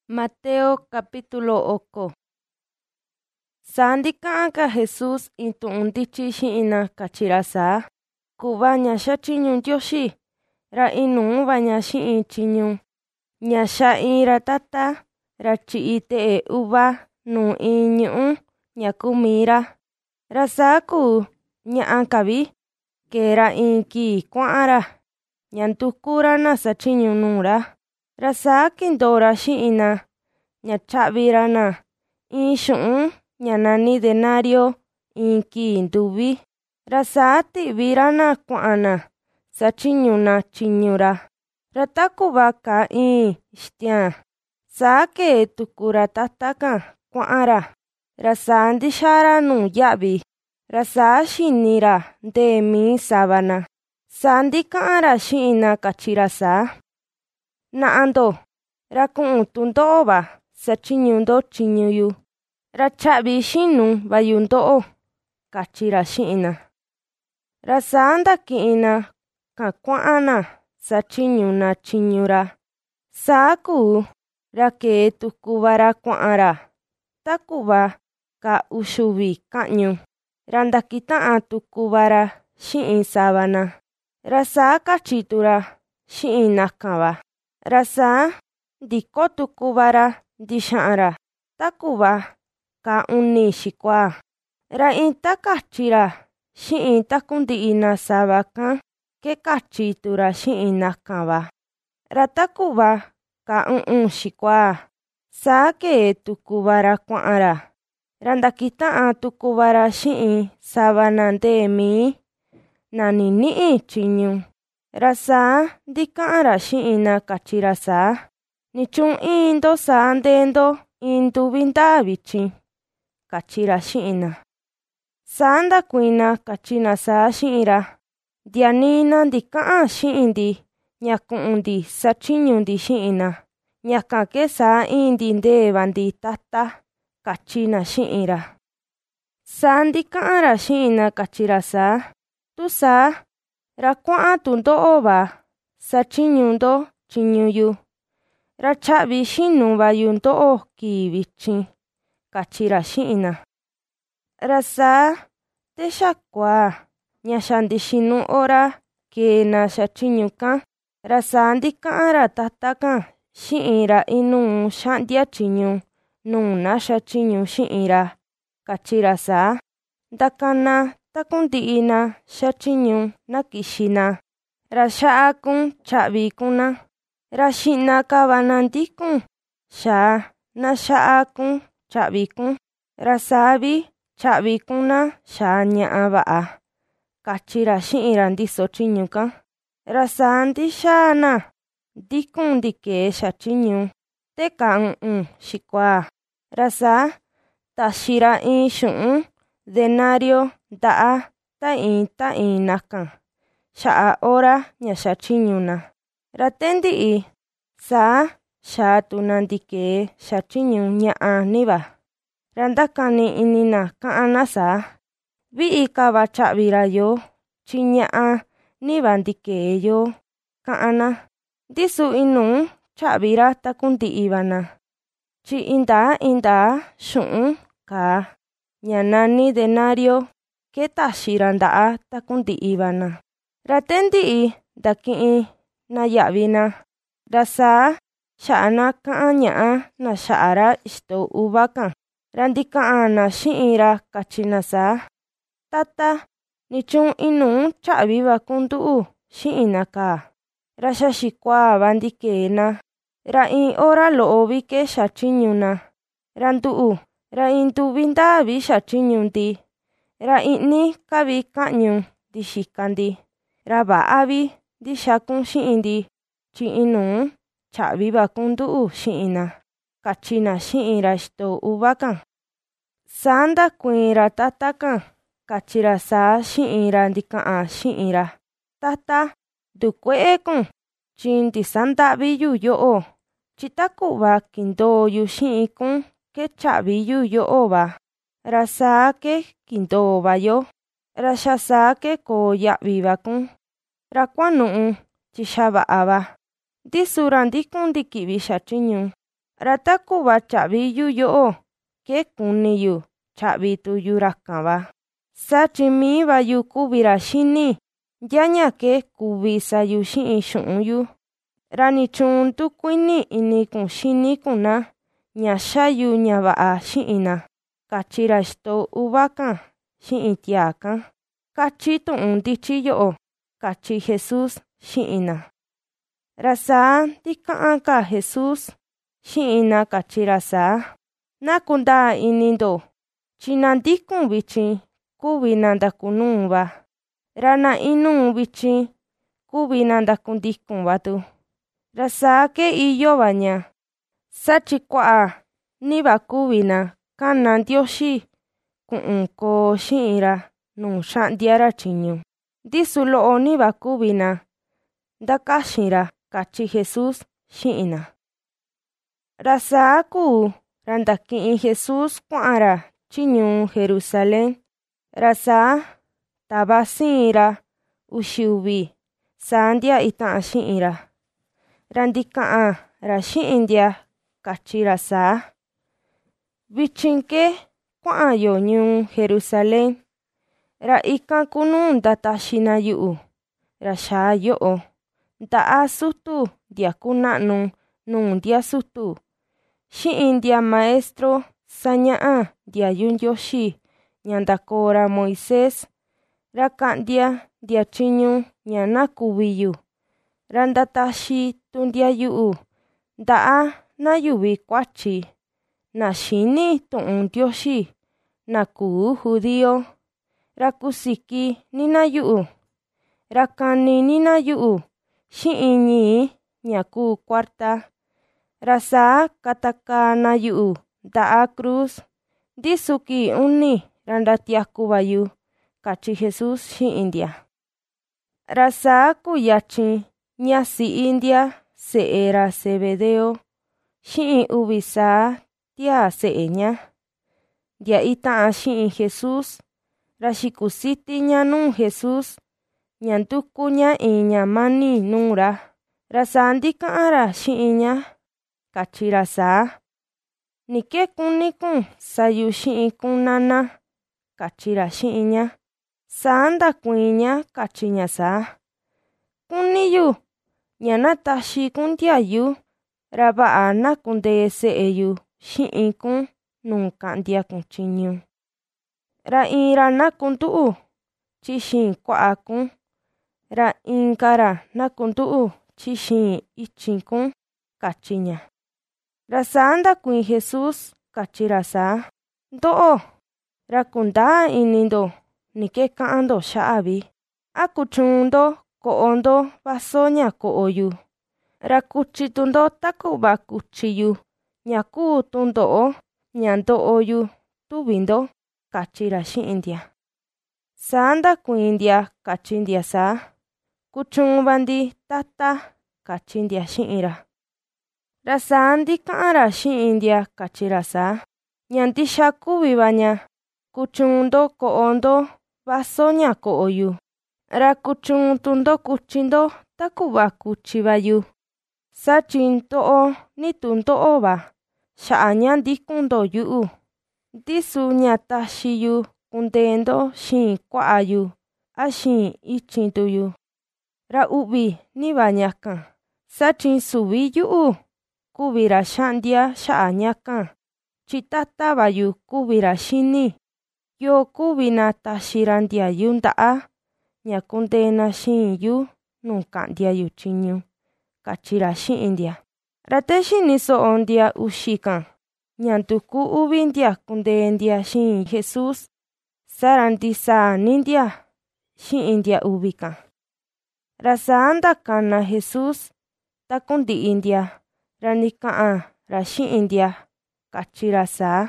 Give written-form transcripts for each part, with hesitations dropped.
Mateo capítulo 8. Sandika'anka Jesús intu'un ndichi xi'ina kachira saa. Kuva ña xachiñu Ndioxi ra inuu va ña xi'in chiñu ña xa'i ra tata ra chi'i te'e uva nuu in ñu'ú ña kuu mii ra saa kuu ña'a kavi keera in kii kua'an ra ña nduku ra na sachiñu nuu ra saa kindoo ra xi'ina ña cha'vi ra na in xu'un ña nani denario in kii nduvi ra saa ti'vi ra na kua'an na sachiñu na chiñu ra takuva ka in ixtiaan saa kee tuku ra tata kan kua'an ra saa ndixaa ra nuu ya'vi ra saa xini ra ndee mii sava na saa ndika'an ra xi'ina kachi ra saa: na'a ndo ra ku'un tundo'o va sachiñu ndo chiñu yu ra cha'vi xinu va yu ndo'o, kachi ra xi'ina. Ra saa ndaki'in na kan kua'an na sachiñu na chiñu ra saa kuu ra kee tuku va ra kua'an ra takuva ka uxuvi ka'ñu ra ndakita'an tuku va ra xi'in sava na ra saa kachi tu ra xi'in nakan va ra saa ndiko tuku va ra ndixa'an ra takuva ka 9 xikuaa ra in takachi ra xi'in takundi'i na sava kan ke kachi tu ra xi'in nakan va ra takuva ka 9 xikuaa saa kee tuku va ra kua'an ra ndakita'an tuku va ra xi'in sava na ndee mii na ni'i chiñu ra saa ndika'an ra xi'in na kachi ra saa: nichun in ndo saa ndee ndo in nduvi ndaa vichin, kachi ra xi'in na. Saa ndakuiin na kachi na saa xi'in ra: ndianina ndika'an xi'in ndi ña ku'un ndi sachiñu ndi xi'in na ñakan ke saa in ndi ndee va ndi tata, kachi na xi'in ra. Saa ndika'an ra xi'in na kachi ra saa: tu saa ra kua'an tundo'o va sachiñu ndo chiñu yu ra cha'vi xinu va yu ndo'o kii vichin, kachi ra xi'in na. Ra saa te xakuaa ña xa ndixinu hora kee na xachiñu kan ra saa ndika'an ra tata kan xi'in ra inuu xa'ndia chiñu nuu na xachiñu xi'in ra, kachi ra saa: ndakana takundi'i na xachiñu na kixi na ra xa'a kun cha'vi kun na ra xi'na ka va na ndikun xaa na xa'a kun cha'vi kun ra saa vi cha'vi kun na xaa ña'a va'a, kachi ra xi'in ra ndiso chiñu kan. Ra saa ndixaa na ndikun ndikee xachiñu te ka 9 xikuaa ra saa taxi ra in xu'un denario nda'a ta in nakan xa'a hora ña xachiñu na ra tendi'i saa xaa tu na ndikee xachiñu ña'a niva ra ndakani ini na ka'an na saa: vi'i ka va cha'vi ra yoo chi ña'a niva ndikee yoo, ka'an na. Ndisu inuu cha'vi ra takundi'i va na chi indaa xu'un kaa ña nani denario ke taxi ra nda'a takundi'i va na ra tendi'i ndaki'in na ya'vi na ra saa xa'a na ka'an ña'a na xa'a ra ixto uva kan ra ndika'an na xi'in ra kachi na saa: tata, nichun inuu cha'vi va kun ndu'u xi'in na kaa ra xa xikuaa va ndikee na ra in hora lo'o vi ke xachiñu na ra ndu'u ra in nduvi ndaa vi xachiñu ndi ra i'ni ka vi ka'ñu ndi xika ndi ra va'a vi ndixakun xi'in ndi chi inuu cha'vi va kun ndu'u xi'in na, kachi na xi'in ra ixto uva kan. Saa ndakuiin ra tata kan kachi ra saa xi'in ra ndika'an xi'in ra: tata, ndukue'e kun chi ndisanda'vi yu yo'o chi takuva kindoo yu xi'in kun ke cha'vi yu yo'o va ra saa ke kindoo va yo ra xa saa ke koo ya'vi va kun ra kuanu'u chi xa va'a va. Ndisu ra ndikun ndiki'vi xachiñu Ra takuva cha'vi yu yo'o ke kuni yu cha'vi tu yu rakan va. Sachi mi va yu kuvi ra xini yaña ke kuvi sa yu xi'in xu'un yu. Ra ni chuun tu kuini ini kun xini kun na ña xayu ña va'a xi'in na, kachi ra ixto uva kan xi'in tiaa kan. Kachi tu'un ndityi yo'o, kachi Jesus xi'in na. Ra saa ndika'an ka Jesus xi'in na kachi ra saa: na kundaa inindo chi na ndikun vichin kuvi na ndakunuu va, ra na inuu vichin kuvi na ndakundikun va tu. Ra saa ke iyo va ña, sachi kua'a ni va kuvi na kana Ndioxi ku'un koo xi'in ra nuu xa'ndia ra tyiñu, ndisu lo'o ni va kuvi na ndakaxin ra, kachi Jesus xi'in na. Ra saa kuu ra ndaki'in Jesus kua'an ra chi ñuu Jerusalén. Ra saa tava siin ra uxi uvi saa ndia ita'an xi'in ra. Ra ndika'an ra xi'in ndia kachi ra saa: vichin ke kua'an yo ñuu Jerusalén, ra ikan kunu ndataxi na yu'u ra xaa yo'o nda'a sutu ndia kuna'nu nuu ndia sutu xi'in ndia maestro saña'a ndiayu Ndioxi ña ndakoo ra Moisés, ra ka'ndia ndia tyiñu ña na kuvi yu, ra ndataxi tu ndia yu'u nda'a na yuvi kuatyi, na xini tu'un Ndioxi, na kuu judío, ra kusiki nina yu'u, ra kani nina yu'u xi'in ñii ña kuu kuarta, ra saa katakaa na yu'u nda'a cruz, ndisu kii 1 ra ndatiaku va yu, kachi Jesus xi'in ndia. Ra saa kuyachin ñasi'i ndia se'e ra Zebedeo xi'in uvi saa tiaa se'e ña, ndia ita'an xi'in Jesus, ra xikusiti ña nuu Jesus ña nduku ña in ña mani nuu ra. Ra saa ndika'an ra xi'in ña, kachi ra saa: ni ke kuni kun sayu xi'in kun nana, kachi ra xi'in ña. Saa ndakuiin ña kachi ña saa: kuni yu ña nataxi kun ndiayu ra va'a na kundee se'e yu xi'in kun nuu ka'ndia kun tyiñu. Ra in ra na kundu'u chi xiin kua'a kun, ra inka ra na kundu'u chi xiin ityin kun, kachi ña. Ra saa ndakuiin Jesus kachi ra saa: ndo'o ra kundaa inindo ni ke ka'an ndo xa'a vi, a kuchuun ndo ko'o ndo vaso ña ko'o yu, ra kuchi tu ndo taku'va kuchi yu ña kuu tundo'o ña ndo'o yu tuvi ndo, kachi ra xi'in ndia. Saa ndakuiin ndia kachi ndia saa: kuchuun va ndi tata, kachi ndia xi'in ra. Ra saa ndika'an ra xi'in ndia kachi ra saa: ña ndixa kuvi va ña kuchuun ndo ko'o ndo vaso ña ko'o yu, ra kuchuun tu ndo kuchi ndo taku'va kuchi va yu, sachi ndo'o ni tu ndo'o va xa'a ña ndikun ndo yu'u, ndisu ña taxi yu kundee ndo xiin kua'a yu a xiin ityin tu yu. Ra u'vi ni va ñakan, sachi suvi yu'u kuvi ra xa'ndia xa'a ñakan, chi tata va yu kuvi ra xini yo kuvi na taxi ra ndiayu nda'a ña kundee na xiin yu nuu ka'ndia yu tyiñu, kachi ra xi'in ndia. Ra te xini so'o ndia uxi kan ña nduku uvi ndia kundee ndia xiin Jesus, sara ndisaa ni ndia xi'in ndia uvi kan. Ra saa ndakana Jesus takundi'i ndia, ra nika'an ra xi'in ndia kachi ra saa: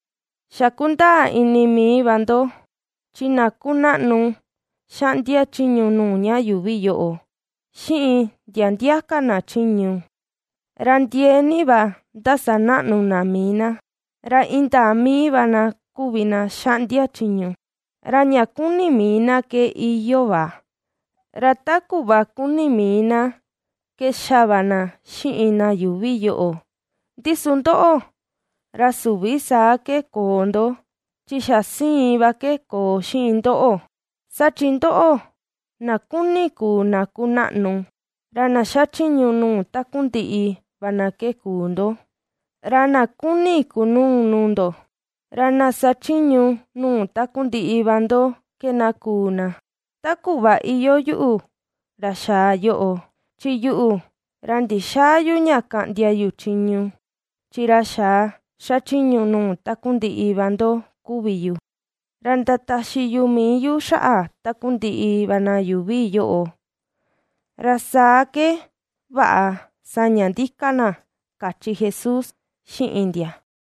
xakundaa ini mii va ndo chi na kuna'nu xa'ndia tyiñu nuu ña yuvi yo'o xi'in ndia ndiaka na tyiñu, ra ndiee ni va ndasana'nu na mii na, ra indaa mii va na kuvi na xa'ndia tyiñu, ra ña kuni mii na ke iyo va, ra taku'va kuni mii na ke xava na xi'in na yuvi yo'o Ndisu ndo'o ra suvi saa kekoo ndo, chi xa siin va kekoo xiin ndo'o. Sachi ndo'o na kuni kuu na kuna'nu, ra na xachiñu nuu taku ndi'i va na kekuu ndo. Ra na kuni kunuu ndo, ra na sachiñu nuu taku ndi'i va ndo ke na kuu na. Takuva iyo yu'u ra xaa yo'o, chi yu'u ra ndixayu ña ka'ndiayu chiñu, chi ra xaa xachiñu nuu taku ndi'i va ndo kuviyu. Ra ndataxiyu miyu xa'a taku ndi'i va na yuvi yo'o. Ra saa ke va'a saña ndika na, kachi Jesús xi'in ndia.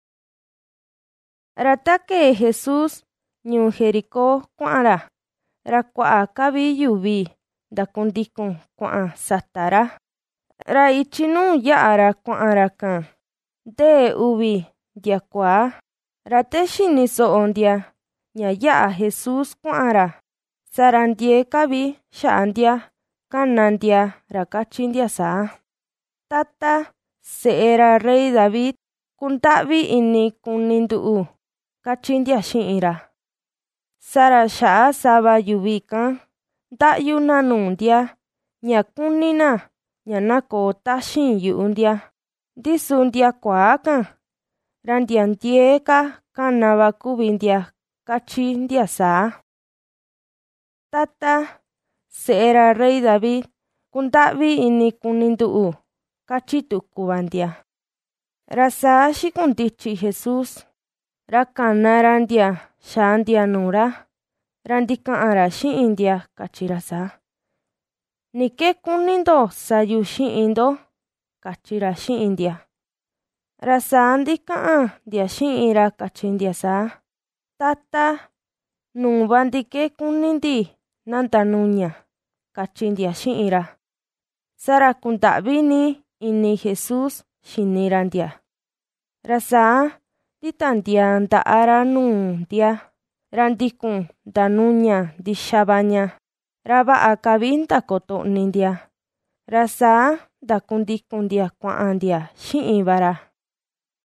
Ra ta kee Jesús ñuu Jericó kua'an ra kua'a kavi yuvi ndakundikun kua'an sata ra. Ra ichi nuu ya'a ra kua'an ra kan, ndee uvi ndia kuaa. Ra te xini so'o ndia ña ya'a Jesús kua'an ra, sara ndiee kavi xa'a ndia kana ndia ra kachi ndia saa: Tata, se'e ra rey David, kunda'vi ini kuni ndu'u, kachi ndia xi'in ra. Sara xa'a sava yuvi kan nda'yu na nuu ndia ña kuni na ña na koo taxin yu'u ndia. Ndisu ndia kuaa kan, ra ndia ndiee ka kana va kuvi ndia kachi ndia saa: Tata, se'e ra rey David, kunda'vi ini kuni ndu'u, kachi tuku va ndia. Ra saa xikundichi Jesús, ra kana ra ndia xaa ndia nuu ra ndika'an ra xi'in ndia kachi ra saa: Ni ke kuni ndo sayu xi'in ndo, kachi ra xi'in ndia. Ra saa ndika'an ndia xi'in ra kachi ndia saa: Tata, nuu va ndike kuni ndi na ndanuña, kachi ndia xi'in ra. Sara kunda'vi ni ini Jesús xini ra ndia. Ra saa ndita ndia nda'a ra nuu ndia, ra ndikun ndanuña ndixavaña, ra va'a kavi ndakoto'ni ndia. Ra saa ndakundikun ndia kua'an ndia xi'in va ra.